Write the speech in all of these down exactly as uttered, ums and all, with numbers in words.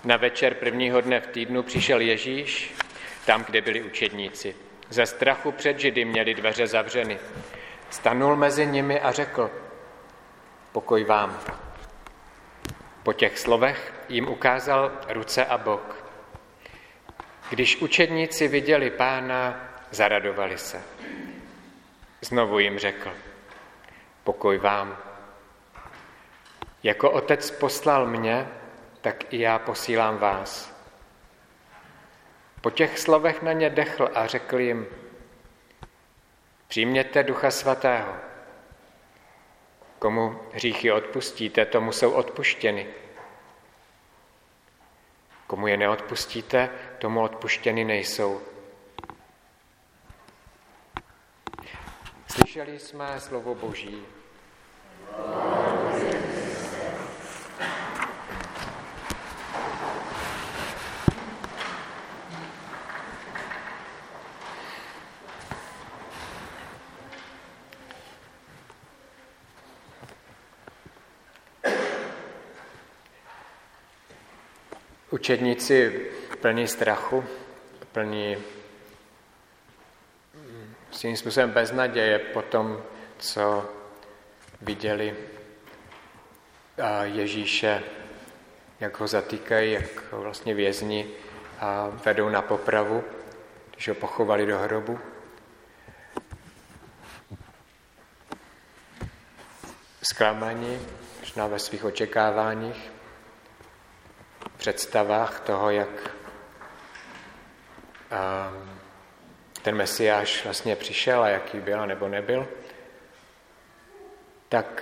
Na večer prvního dne v týdnu přišel Ježíš tam, kde byli učedníci. Ze strachu před Židy měli dveře zavřeny. Stanul mezi nimi a řekl: Pokoj vám. Po těch slovech jim ukázal ruce a bok. Když učedníci viděli Pána, zaradovali se. Znovu jim řekl: Pokoj vám. Jako Otec poslal mě, tak i já posílám vás. Po těch slovech na ně dechl a řekl jim: Přijměte Ducha Svatého. Komu hříchy odpustíte, tomu jsou odpuštěny. Komu je neodpustíte, tomu odpuštěny nejsou. Slyšeli jsme slovo Boží. Učedníci plní strachu, plní svým způsobem beznaděje po tom, co viděli Ježíše, jak ho zatýkají, jak ho vlastně vězni a vedou na popravu, když ho pochovali do hrobu. Zklamaní, možná ve svých očekáváních, představách toho, jak ten Mesiáš vlastně přišel a jaký byl nebo nebyl, tak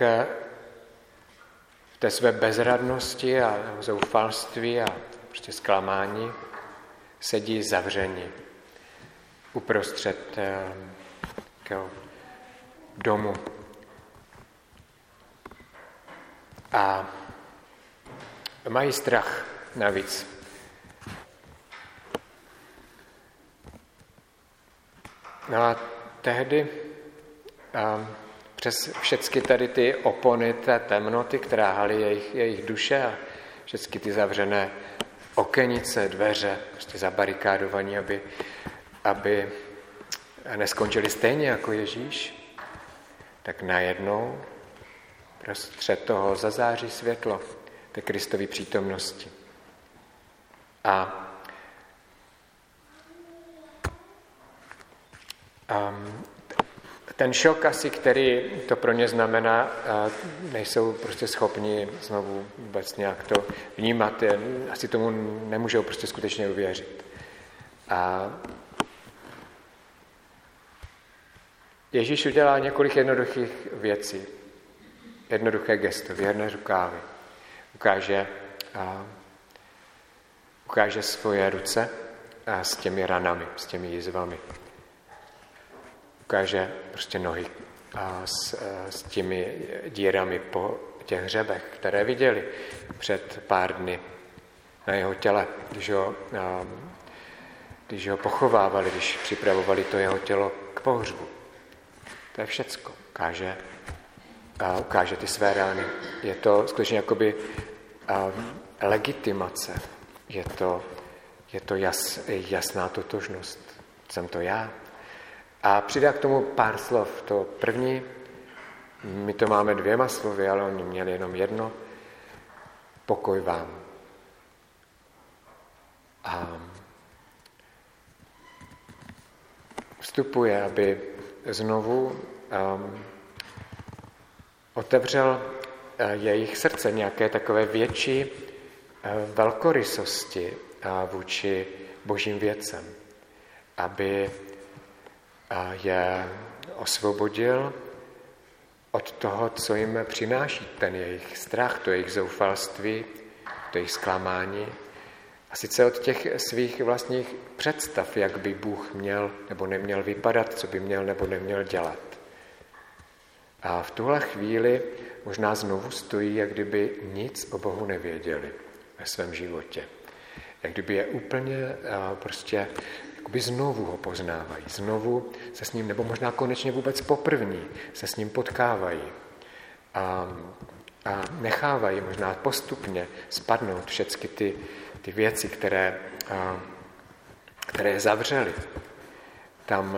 v té své bezradnosti a zoufalství a prostě zklamání sedí zavření uprostřed domu. A mají strach navíc. No a tehdy a přes všechny tady ty opony, té temnoty, která haly jejich, jejich duše a všechny ty zavřené okenice, dveře, prostě zabarikádovaní, aby, aby neskončili stejně jako Ježíš, tak najednou prostřed toho zazáří světlo té Kristovy přítomnosti. A Um, ten šok asi, který to pro ně znamená, nejsou prostě schopni znovu vůbec nějak to vnímat, asi tomu nemůžou prostě skutečně uvěřit. A Ježíš udělá několik jednoduchých věcí, jednoduché gesto, věrné rukávy. Ukáže, a, ukáže svoje ruce a s těmi ranami, s těmi jizvami. Ukáže prostě nohy a s, s těmi dírami po těch hřebech, které viděli před pár dny na jeho těle, když ho, když ho pochovávali, když připravovali to jeho tělo k pohřbu. To je všecko. Ukáže, a ukáže ty své rány. Je to skutečně jakoby legitimace. Je to, je to jas, jasná totožnost. Jsem to já. A přidá k tomu pár slov. To první, my to máme dvěma slovy, ale oni měli jenom jedno. Pokoj vám. A vstupuje, aby znovu um, otevřel uh, jejich srdce nějaké takové větší uh, velkorysosti uh, vůči božím věcem. Aby je osvobodil od toho, co jim přináší ten jejich strach, to jejich zoufalství, to jejich zklamání. A sice od těch svých vlastních představ, jak by Bůh měl nebo neměl vypadat, co by měl nebo neměl dělat. A v tuhle chvíli možná znovu stojí, jak kdyby nic o Bohu nevěděli ve svém životě. Jak kdyby je úplně prostě jakoby znovu ho poznávají, znovu se s ním, nebo možná konečně vůbec poprvní se s ním potkávají a, a nechávají možná postupně spadnout všechny ty ty věci, které, které je zavřely, tam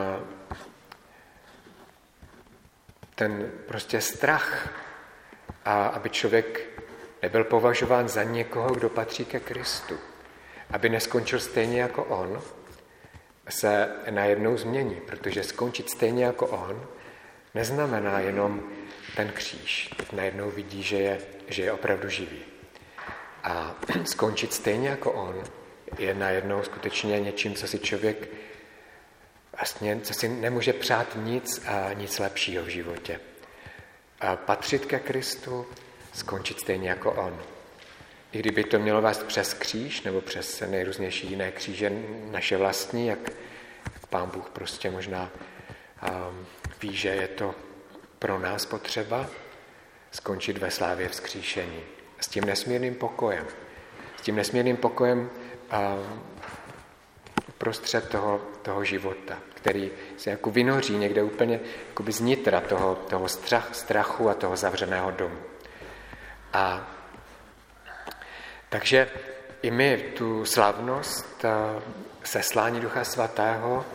ten prostě strach, a aby člověk nebyl považován za někoho, kdo patří ke Kristu, aby neskončil stejně jako on, se najednou změní, protože skončit stejně jako on neznamená jenom ten kříž. Teď najednou vidí, že je, že je opravdu živý. A skončit stejně jako on je najednou skutečně něčím, co si člověk vlastně, co si nemůže přát nic a nic lepšího v životě. A patřit ke Kristu, skončit stejně jako on. I kdyby to mělo vést přes kříž nebo přes nejrůznější jiné kříže naše vlastní, jak, jak Pán Bůh prostě možná um, ví, že je to pro nás potřeba, skončit ve slávě vzkříšení. S tím nesmírným pokojem. S tím nesmírným pokojem um, prostřed toho, toho života, který se jako vynoří někde úplně jakoby z nitra toho, toho strach, strachu a toho zavřeného domu. A takže i my tu slavnost uh, seslání Ducha Svatého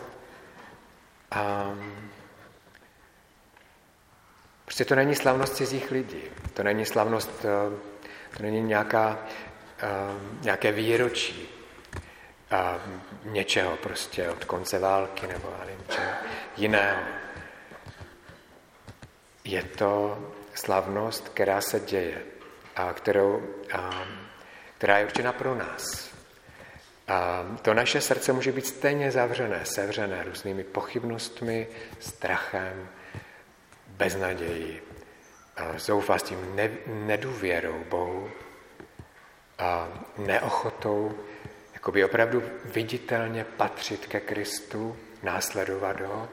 um, prostě to není slavnost cizích lidí, to není slavnost, uh, to není nějaká, uh, nějaké výročí uh, něčeho prostě od konce války nebo něčeho jiného. Je to slavnost, která se děje a kterou a, která je určena pro nás. A to naše srdce může být stejně zavřené, sevřené různými pochybnostmi, strachem, beznadějí, zoufalstvím, ne, nedůvěrou Bohu, a neochotou jakoby opravdu viditelně patřit ke Kristu, následovat ho.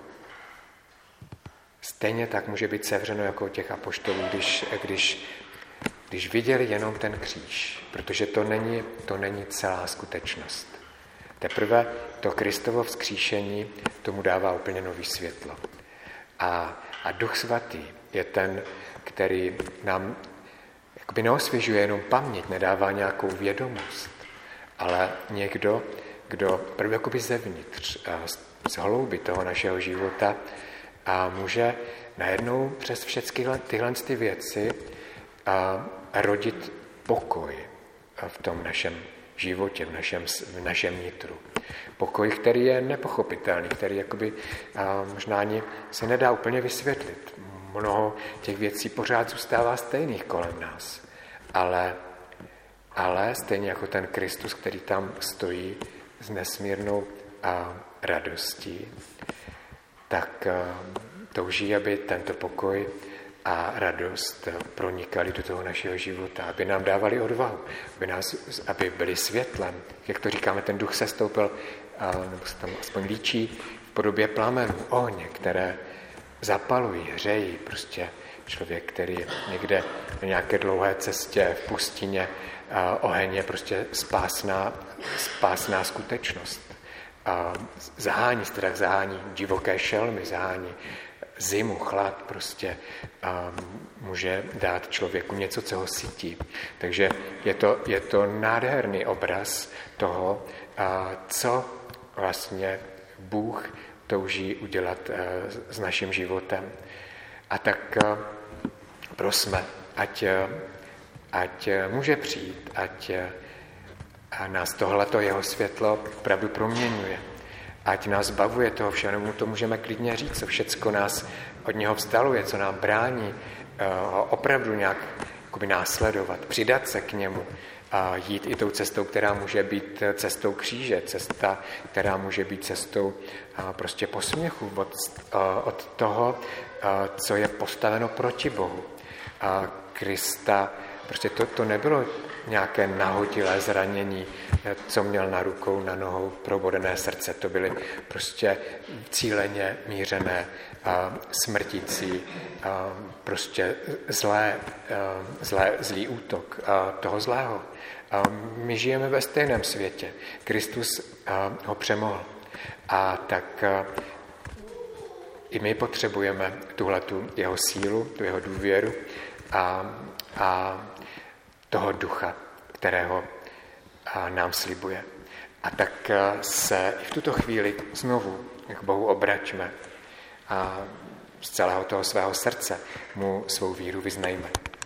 Stejně tak může být sevřeno jako u těch apoštolů, když, když Když viděli jenom ten kříž, protože to není, to není celá skutečnost. Teprve to Kristovo vzkříšení tomu dává úplně nový světlo. A, a Duch Svatý je ten, který nám jakoby neosvěžuje jenom paměť, nedává nějakou vědomost, ale někdo, kdo prvně jakoby zevnitř, z hloubi toho našeho života a může najednou přes všechny tyhle ty věci a rodit pokoj v tom našem životě, v našem, v našem nitru. Pokoj, který je nepochopitelný, který jakoby a možná ani se nedá úplně vysvětlit. Mnoho těch věcí pořád zůstává stejných kolem nás. Ale, ale stejně jako ten Kristus, který tam stojí s nesmírnou a radostí, tak a, touží, aby tento pokoj a radost pronikali do toho našeho života, aby nám dávali odvahu, aby, nás, aby byli světlem. Jak to říkáme, ten duch sestoupil, nebo se tam aspoň líčí v podobě plamenů, ohně, které zapalují, hřejí. Prostě člověk, který je někde na nějaké dlouhé cestě v pustině, oheň je prostě spásná, spásná skutečnost. Zahání strach, zahání divoké šelmy, zahání zimu, chlad prostě a může dát člověku něco, co ho sytí. Takže je to, je to nádherný obraz toho, a co vlastně Bůh touží udělat s naším životem. A tak prosme, ať, ať může přijít, ať a nás tohleto jeho světlo opravdu proměňuje. Ať nás bavuje toho všeho, nebo to můžeme klidně říct, co všecko nás od něho vzdaluje, co nám brání ho opravdu nějak jakoby následovat, přidat se k němu a jít i tou cestou, která může být cestou kříže, cesta, která může být cestou prostě posměchu od, od toho, co je postaveno proti Bohu. A Krista, prostě to, to nebylo nějaké nahodilé zranění, co měl na rukou, na nohou probodené srdce. To byly prostě cíleně mířené, a smrtící, a prostě zlé, a zlé, zlý útok a toho zlého. A my žijeme ve stejném světě. Kristus ho přemohl. A tak a i my potřebujeme tuhletu jeho sílu, tu jeho důvěru a, a toho ducha, kterého nám slibuje. A tak se i v tuto chvíli znovu k Bohu obraťme a z celého toho svého srdce mu svou víru vyznejme.